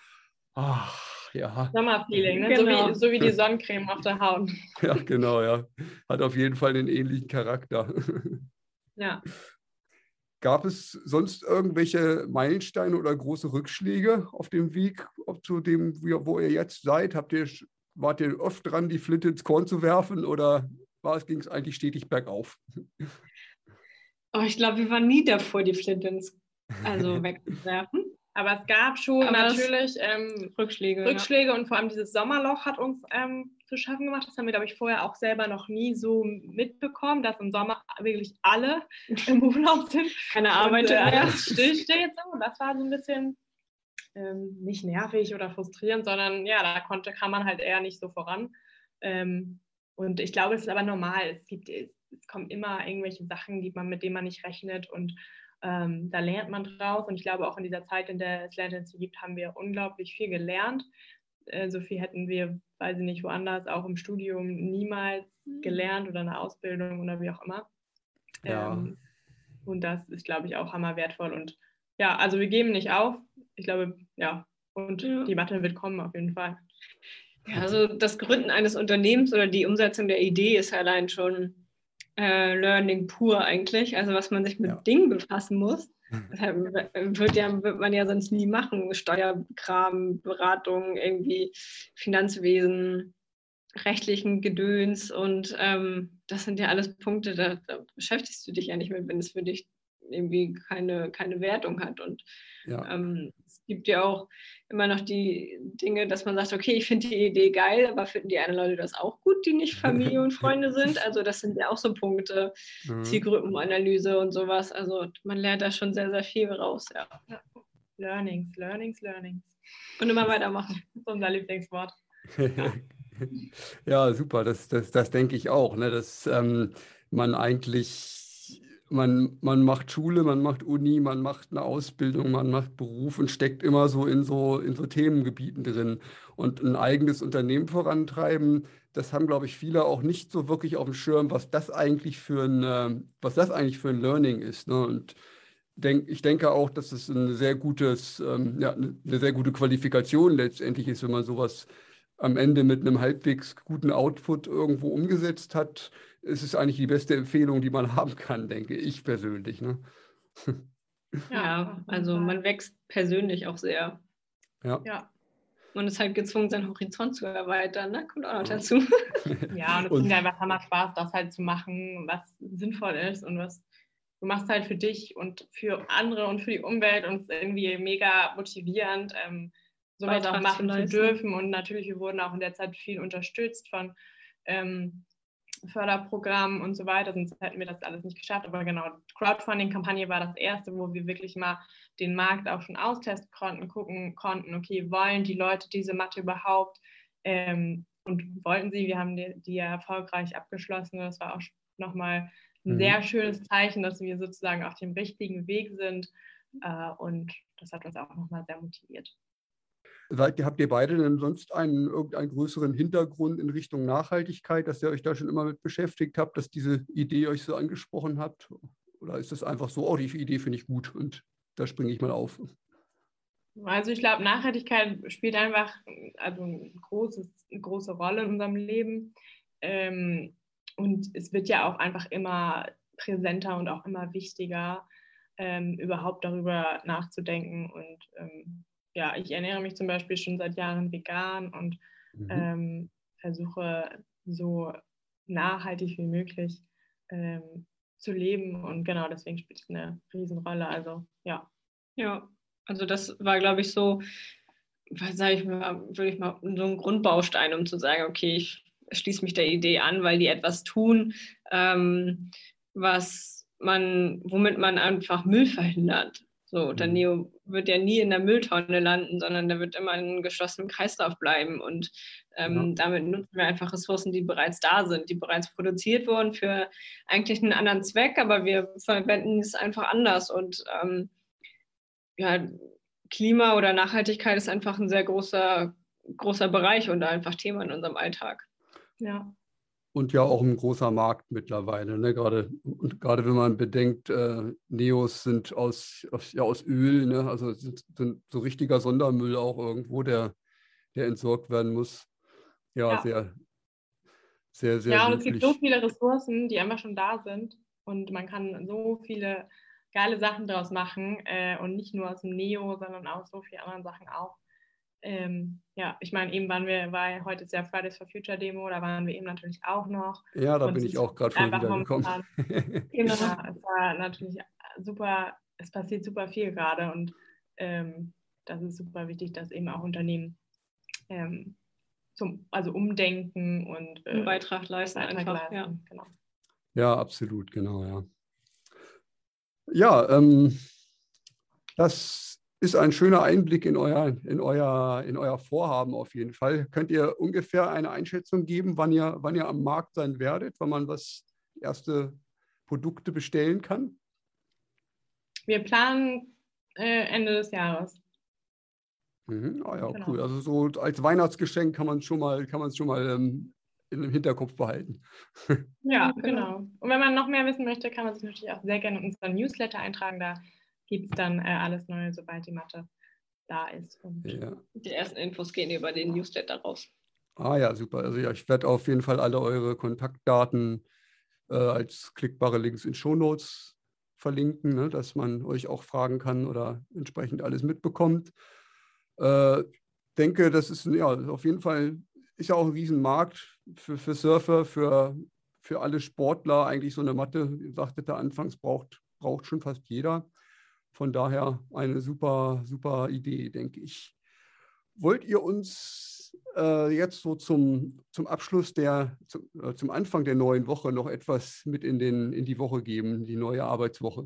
ja. Sommerfeeling, ne? Genau. So wie die Sonnencreme auf der Haut. Ja, genau, ja. Hat auf jeden Fall einen ähnlichen Charakter. Ja. Gab es sonst irgendwelche Meilensteine oder große Rückschläge auf dem Weg zu dem, wo ihr jetzt seid? Wart ihr oft dran, die Flinte ins Korn zu werfen oder ging es eigentlich stetig bergauf? Oh, ich glaube, wir waren nie davor, die Flinte wegzuwerfen. Aber es gab schon natürlich Rückschläge. Und vor allem dieses Sommerloch hat uns zu schaffen gemacht. Das haben wir, glaube ich, vorher auch selber noch nie so mitbekommen, dass im Sommer wirklich alle im Urlaub sind. Keine Arbeit mehr. Stillsteht. So. Das war so ein bisschen nicht nervig oder frustrierend, sondern da kam man halt eher nicht so voran. Und ich glaube, es ist aber normal. Es kommen immer irgendwelche Sachen, mit denen man nicht rechnet und da lernt man drauf. Und ich glaube, auch in dieser Zeit, in der es Lerntendenzen gibt, haben wir unglaublich viel gelernt. So viel hätten wir, weiß ich nicht, woanders, auch im Studium niemals gelernt oder eine Ausbildung oder wie auch immer. Ja. Und das ist, glaube ich, auch hammerwertvoll. Und also wir geben nicht auf. Ich glaube, die Mathe wird kommen auf jeden Fall. Ja, also das Gründen eines Unternehmens oder die Umsetzung der Idee ist allein schon Learning pur eigentlich, also was man sich mit Dingen befassen muss. Das wird man ja sonst nie machen. Steuerkram, Beratung, irgendwie Finanzwesen, rechtlichen Gedöns und das sind ja alles Punkte, da beschäftigst du dich ja nicht mit, wenn es für dich irgendwie keine Wertung hat. Und es gibt ja auch immer noch die Dinge, dass man sagt, okay, ich finde die Idee geil, aber finden die anderen Leute das auch gut, die nicht Familie und Freunde sind? Also das sind ja auch so Punkte, Zielgruppenanalyse und sowas. Also man lernt da schon sehr, sehr viel raus. Ja. Learnings. Und immer weitermachen. Das ist unser Lieblingswort. Ja, super, das denke ich auch, ne? Dass man eigentlich, man macht Schule, man macht Uni, man macht eine Ausbildung, man macht Beruf und steckt immer so in so Themengebieten drin. Und ein eigenes Unternehmen vorantreiben, das haben, glaube ich, viele auch nicht so wirklich auf dem Schirm, was das eigentlich für ein Learning ist, ne? Und ich denke auch, dass es eine sehr gute Qualifikation letztendlich ist, wenn man sowas am Ende mit einem halbwegs guten Output irgendwo umgesetzt hat, ist es eigentlich die beste Empfehlung, die man haben kann, denke ich persönlich. Ne? Ja, also man wächst persönlich auch sehr. Ja. Man ist halt gezwungen, seinen Horizont zu erweitern, ne? Kommt auch noch dazu. Ja, und es bringt einfach hammer Spaß, das halt zu machen, was sinnvoll ist und was du machst halt für dich und für andere und für die Umwelt und es ist irgendwie mega motivierend, sowas auch machen zu dürfen. Und natürlich, wir wurden auch in der Zeit viel unterstützt von Förderprogrammen und so weiter, sonst hätten wir das alles nicht geschafft. Aber genau, Crowdfunding-Kampagne war das erste, wo wir wirklich mal den Markt auch schon austesten konnten, gucken konnten, okay, wollen die Leute diese Matte überhaupt und wollten sie, wir haben die ja erfolgreich abgeschlossen. Das war auch nochmal ein sehr schönes Zeichen, dass wir sozusagen auf dem richtigen Weg sind und das hat uns auch nochmal sehr motiviert. Habt ihr beide denn sonst irgendeinen größeren Hintergrund in Richtung Nachhaltigkeit, dass ihr euch da schon immer mit beschäftigt habt, dass diese Idee euch so angesprochen hat? Oder ist es einfach so, oh, die Idee finde ich gut und da springe ich mal auf? Also ich glaube, Nachhaltigkeit spielt einfach eine große Rolle in unserem Leben. Und es wird ja auch einfach immer präsenter und auch immer wichtiger, überhaupt darüber nachzudenken. Und ja, ich ernähre mich zum Beispiel schon seit Jahren vegan und versuche so nachhaltig wie möglich zu leben. Und genau deswegen spielt es eine Riesenrolle. Also ja. Ja, also das war, glaube ich, so, sage ich mal, würde ich mal so ein Grundbaustein, um zu sagen, okay, ich schließe mich der Idee an, weil die etwas tun, womit man einfach Müll verhindert. So, der Neo wird ja nie in der Mülltonne landen, sondern der wird immer in einem geschlossenen Kreislauf bleiben. Und damit nutzen wir einfach Ressourcen, die bereits da sind, die bereits produziert wurden für eigentlich einen anderen Zweck, aber wir verwenden es einfach anders. Und ja, Klima oder Nachhaltigkeit ist einfach ein sehr großer Bereich und einfach Thema in unserem Alltag. Ja. Und ja auch ein großer Markt mittlerweile. Ne? Gerade wenn man bedenkt, Neos sind aus Öl, ne? Also sind so richtiger Sondermüll auch irgendwo, der entsorgt werden muss. Ja, sehr, sehr, sehr ja, und löblich. es gibt so viele Ressourcen, die einfach schon da sind und man kann so viele geile Sachen daraus machen und nicht nur aus dem Neo, sondern auch so viele andere Sachen auch. Ja, ich meine, eben war heute ist ja Fridays for Future Demo, da waren wir eben natürlich auch noch. Ja, da bin ich auch gerade von wiedergekommen. Genau, es war natürlich super, es passiert super viel gerade und das ist super wichtig, dass eben auch Unternehmen umdenken und einen Beitrag leisten. Ja. Genau. Ja, absolut, genau, ja. Ja, das ist ein schöner Einblick in euer Vorhaben auf jeden Fall. Könnt ihr ungefähr eine Einschätzung geben, wann ihr am Markt sein werdet, wann man erste Produkte bestellen kann? Wir planen Ende des Jahres. Ah ja, genau. Cool. Also so als Weihnachtsgeschenk kann man es schon mal in dem Hinterkopf behalten. Ja, genau. Und wenn man noch mehr wissen möchte, kann man sich natürlich auch sehr gerne in unseren Newsletter eintragen. Da gibt es dann alles Neue, sobald die Matte da ist. Und die ersten Infos gehen über den Newsletter raus. Ah ja, super. Also ja, ich werde auf jeden Fall alle eure Kontaktdaten als klickbare Links in Shownotes verlinken, ne, dass man euch auch fragen kann oder entsprechend alles mitbekommt. Denke, das ist auf jeden Fall ist ja auch ein Riesenmarkt für Surfer, für alle Sportler. Eigentlich so eine Matte, wie sagte der anfangs, braucht schon fast jeder. Von daher eine super, super Idee, denke ich. Wollt ihr uns jetzt so zum Abschluss zum Anfang der neuen Woche noch etwas mit in die Woche geben, die neue Arbeitswoche?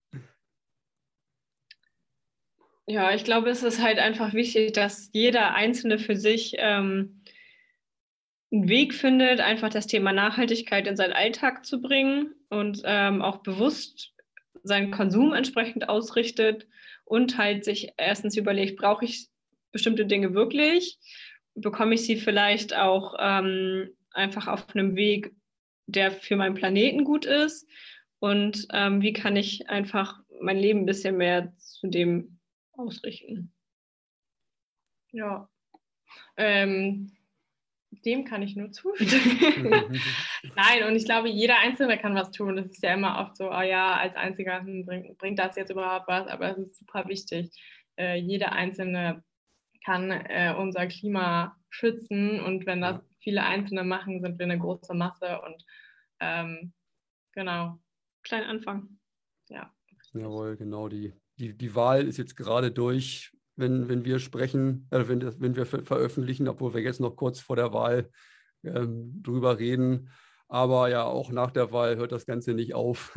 Ja, ich glaube, es ist halt einfach wichtig, dass jeder Einzelne für sich einen Weg findet, einfach das Thema Nachhaltigkeit in seinen Alltag zu bringen und auch bewusst seinen Konsum entsprechend ausrichtet und halt sich erstens überlegt, brauche ich bestimmte Dinge wirklich? Bekomme ich sie vielleicht auch einfach auf einem Weg, der für meinen Planeten gut ist? Und wie kann ich einfach mein Leben ein bisschen mehr zu dem ausrichten? Ja. dem kann ich nur zustimmen. Nein, und ich glaube, jeder Einzelne kann was tun. Das ist ja immer oft so, oh ja, als Einziger bringt das jetzt überhaupt was, aber es ist super wichtig. Jeder Einzelne kann unser Klima schützen, und wenn das viele Einzelne machen, sind wir eine große Masse, und genau. Klein Anfang. Ja. Jawohl, genau. Die Wahl ist jetzt gerade durch, wenn wir sprechen, wenn wir veröffentlichen, obwohl wir jetzt noch kurz vor der Wahl drüber reden. Aber ja, auch nach der Wahl hört das Ganze nicht auf.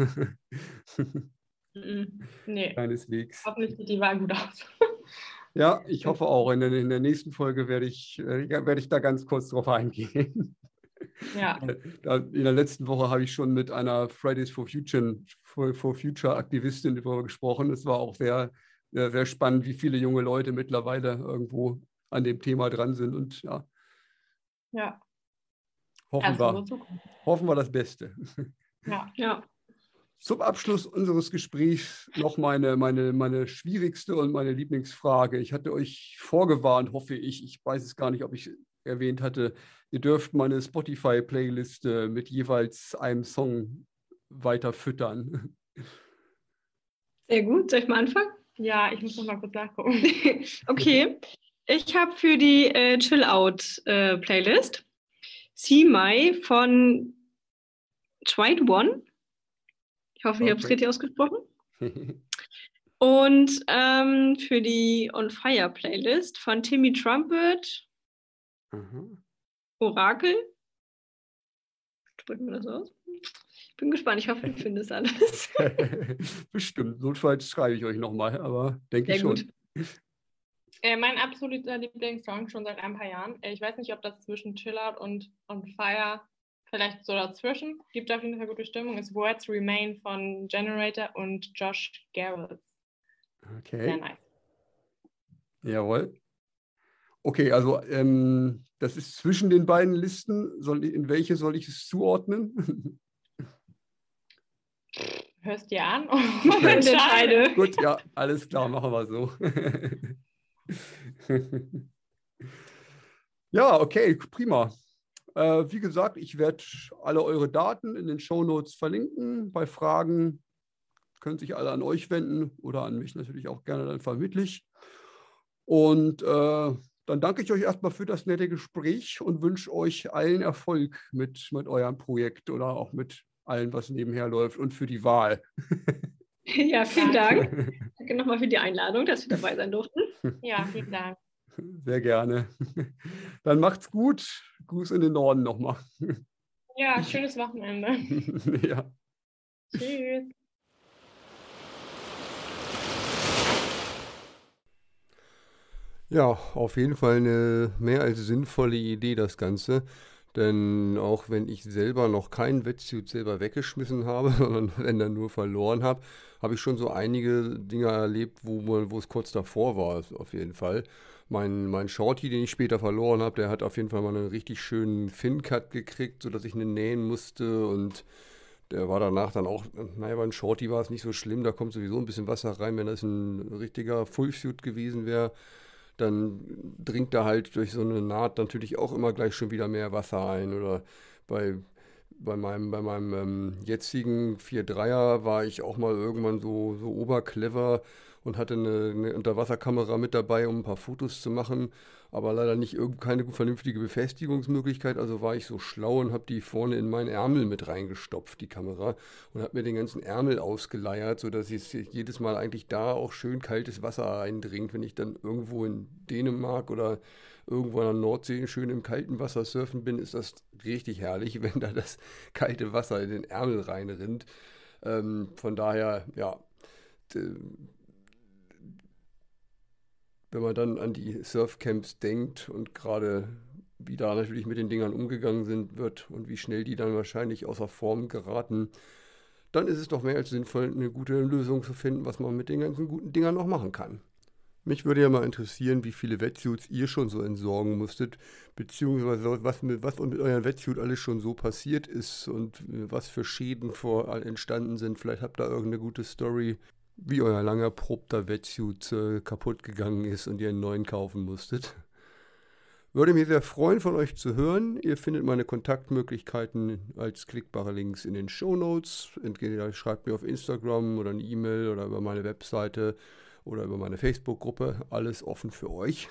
Nee. Keineswegs. Hoffentlich sieht die Wahl gut aus. Ja, ich hoffe auch. In der nächsten Folge werde ich da ganz kurz drauf eingehen. Ja. In der letzten Woche habe ich schon mit einer Fridays for Future Aktivistin darüber gesprochen. Es war auch sehr, sehr spannend, wie viele junge Leute mittlerweile irgendwo an dem Thema dran sind. Und ja. Hoffen wir das Beste. Ja. Zum Abschluss unseres Gesprächs noch meine schwierigste und meine Lieblingsfrage. Ich hatte euch vorgewarnt, hoffe ich. Ich weiß es gar nicht, ob ich erwähnt hatte. Ihr dürft meine Spotify-Playlist mit jeweils einem Song weiter füttern. Sehr gut. Soll ich mal anfangen? Ja, ich muss noch mal kurz nachgucken. Okay. Ich habe für die Chill-Out-Playlist See My von Tried One. Ich hoffe, ich habe es richtig ausgesprochen. Und für die On Fire Playlist von Timmy Trumpet, Orakel. Sprechen wir das aus? Ich bin gespannt. Ich hoffe, du findest alles. Bestimmt. Notfalls schreibe ich euch nochmal, aber denke ich schon. Gut. Mein absoluter Lieblingssong schon seit ein paar Jahren. Ich weiß nicht, ob das zwischen Chill Out und On Fire vielleicht so dazwischen. Gibt auf jeden Fall gute Stimmung. Ist Words Remain von Generator und Josh Garrett. Okay. Sehr nice. Jawohl. Okay, also das ist zwischen den beiden Listen. In welche soll ich es zuordnen? Hörst dir an? Okay. Entscheide. Gut, ja, alles klar, machen wir so. Ja, okay, prima. Wie gesagt, ich werde alle eure Daten in den Shownotes verlinken. Bei Fragen können sich alle an euch wenden oder an mich natürlich auch gerne dann vermittlich. Und dann danke ich euch erstmal für das nette Gespräch und wünsche euch allen Erfolg mit eurem Projekt oder auch mit allem, was nebenher läuft, und für die Wahl. Ja, vielen Dank. Danke nochmal für die Einladung, dass wir dabei sein durften. Ja, vielen Dank. Sehr gerne. Dann macht's gut. Gruß in den Norden nochmal. Ja, schönes Wochenende. Ja. Tschüss. Ja, auf jeden Fall eine mehr als sinnvolle Idee, das Ganze. Denn auch wenn ich selber noch keinen Wetsuit selber weggeschmissen habe, sondern wenn dann nur verloren habe, habe ich schon so einige Dinge erlebt, wo es kurz davor war, auf jeden Fall. Mein Shorty, den ich später verloren habe, der hat auf jeden Fall mal einen richtig schönen Fin-Cut gekriegt, sodass ich ihn nähen musste, und der war danach dann auch, naja, beim Shorty war es nicht so schlimm, da kommt sowieso ein bisschen Wasser rein. Wenn das ein richtiger Fullsuit gewesen wäre, dann dringt da halt durch so eine Naht natürlich auch immer gleich schon wieder mehr Wasser ein. Oder bei meinem jetzigen 4-3er war ich auch mal irgendwann so oberclever und hatte eine Unterwasserkamera mit dabei, um ein paar Fotos zu machen, aber leider nicht keine vernünftige Befestigungsmöglichkeit. Also war ich so schlau und habe die vorne in meinen Ärmel mit reingestopft, die Kamera, und habe mir den ganzen Ärmel ausgeleiert, sodass es jedes Mal eigentlich da auch schön kaltes Wasser eindringt. Wenn ich dann irgendwo in Dänemark oder irgendwo an der Nordsee schön im kalten Wasser surfen bin, ist das richtig herrlich, wenn da das kalte Wasser in den Ärmel reinrinnt. Von daher, ja, wenn man dann an die Surfcamps denkt und gerade wie da natürlich mit den Dingern umgegangen wird und wie schnell die dann wahrscheinlich außer Form geraten, dann ist es doch mehr als sinnvoll, eine gute Lösung zu finden, was man mit den ganzen guten Dingern noch machen kann. Mich würde ja mal interessieren, wie viele Wetsuits ihr schon so entsorgen musstet, beziehungsweise was mit euren Wetsuit alles schon so passiert ist und was für Schäden entstanden sind. Vielleicht habt ihr irgendeine gute Story, wie euer lang erprobter Wetsuit kaputt gegangen ist und ihr einen neuen kaufen musstet. Würde mich sehr freuen, von euch zu hören. Ihr findet meine Kontaktmöglichkeiten als klickbare Links in den Shownotes. Entweder schreibt mir auf Instagram oder eine E-Mail oder über meine Webseite oder über meine Facebook-Gruppe. Alles offen für euch.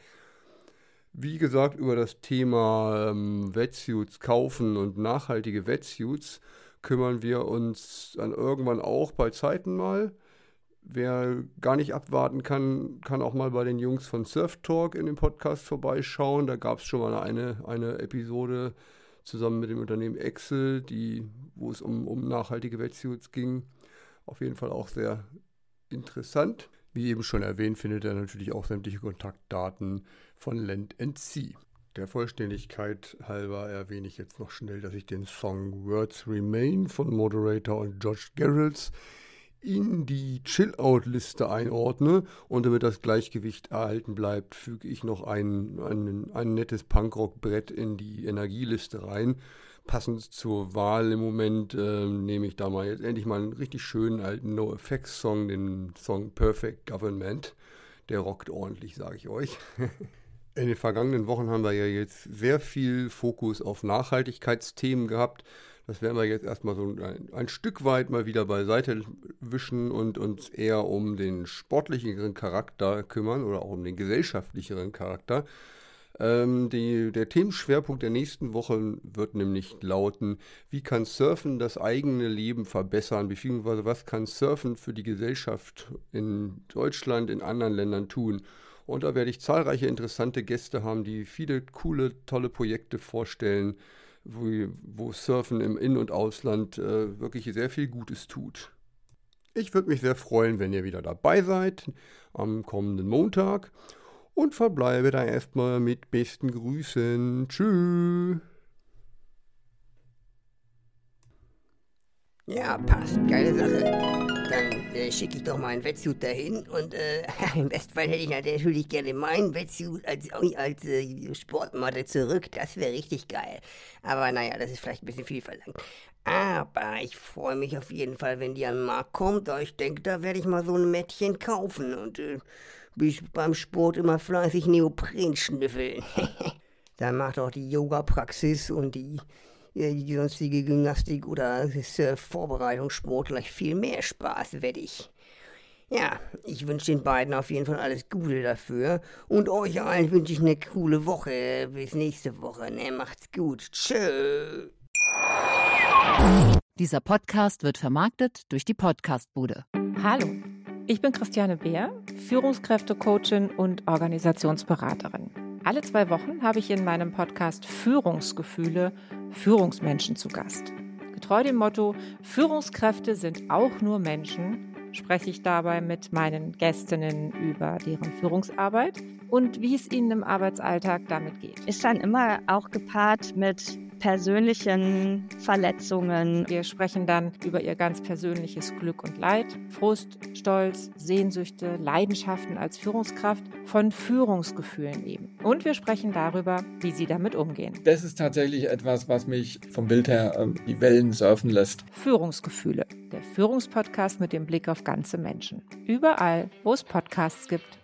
Wie gesagt, über das Thema Wetsuits kaufen und nachhaltige Wetsuits kümmern wir uns dann irgendwann auch bei Zeiten mal. Wer gar nicht abwarten kann, kann auch mal bei den Jungs von Surf Talk in dem Podcast vorbeischauen. Da gab es schon mal eine Episode zusammen mit dem Unternehmen Excel, wo es um nachhaltige Wetsuits ging. Auf jeden Fall auch sehr interessant. Wie eben schon erwähnt, findet ihr natürlich auch sämtliche Kontaktdaten von Land & Sea. Der Vollständigkeit halber erwähne ich jetzt noch schnell, dass ich den Song Words Remain von Moderator und Josh Garrels in die Chill-Out-Liste einordne, und damit das Gleichgewicht erhalten bleibt, füge ich noch ein nettes Punkrock-Brett in die Energieliste rein. Passend zur Wahl im Moment nehme ich da mal jetzt endlich mal einen richtig schönen alten NoFX-Song, den Song Perfect Government. Der rockt ordentlich, sage ich euch. In den vergangenen Wochen haben wir ja jetzt sehr viel Fokus auf Nachhaltigkeitsthemen gehabt. Das werden wir jetzt erstmal so ein Stück weit mal wieder beiseite wischen und uns eher um den sportlicheren Charakter kümmern oder auch um den gesellschaftlicheren Charakter. Der Themenschwerpunkt der nächsten Woche wird nämlich lauten: Wie kann Surfen das eigene Leben verbessern, beziehungsweise was kann Surfen für die Gesellschaft in Deutschland, in anderen Ländern tun? Und da werde ich zahlreiche interessante Gäste haben, die viele coole, tolle Projekte vorstellen, wo Surfen im In- und Ausland wirklich sehr viel Gutes tut. Ich würde mich sehr freuen, wenn ihr wieder dabei seid am kommenden Montag und verbleibe da erstmal mit besten Grüßen. Tschüss. Ja, passt. Geile Sache. Dann schicke ich doch mal einen Wetsuit dahin und im besten Fall hätte ich natürlich gerne meinen Wetsuit als Sportmatte zurück. Das wäre richtig geil. Aber naja, das ist vielleicht ein bisschen viel verlangt. Aber ich freue mich auf jeden Fall, wenn die an den Markt kommt. Da ich denke, da werde ich mal so ein Mädchen kaufen und beim Sport immer fleißig Neopren schnüffeln. Dann macht auch die Yoga-Praxis und die sonstige Gymnastik oder Vorbereitungssport gleich viel mehr Spaß, wette ich. Ja, ich wünsche den beiden auf jeden Fall alles Gute dafür. Und euch allen wünsche ich eine coole Woche. Bis nächste Woche. Ne? Macht's gut. Tschö. Dieser Podcast wird vermarktet durch die Podcastbude. Hallo, ich bin Christiane Beer, Führungskräftecoachin und Organisationsberaterin. Alle 2 Wochen habe ich in meinem Podcast Führungsgefühle Führungsmenschen zu Gast. Getreu dem Motto, Führungskräfte sind auch nur Menschen, spreche ich dabei mit meinen Gästinnen über deren Führungsarbeit und wie es ihnen im Arbeitsalltag damit geht. Ist dann immer auch gepaart mit persönlichen Verletzungen. Wir sprechen dann über ihr ganz persönliches Glück und Leid, Frust, Stolz, Sehnsüchte, Leidenschaften als Führungskraft, von Führungsgefühlen eben. Und wir sprechen darüber, wie sie damit umgehen. Das ist tatsächlich etwas, was mich vom Bild her die Wellen surfen lässt. Führungsgefühle, der Führungspodcast mit dem Blick auf ganze Menschen. Überall, wo es Podcasts gibt.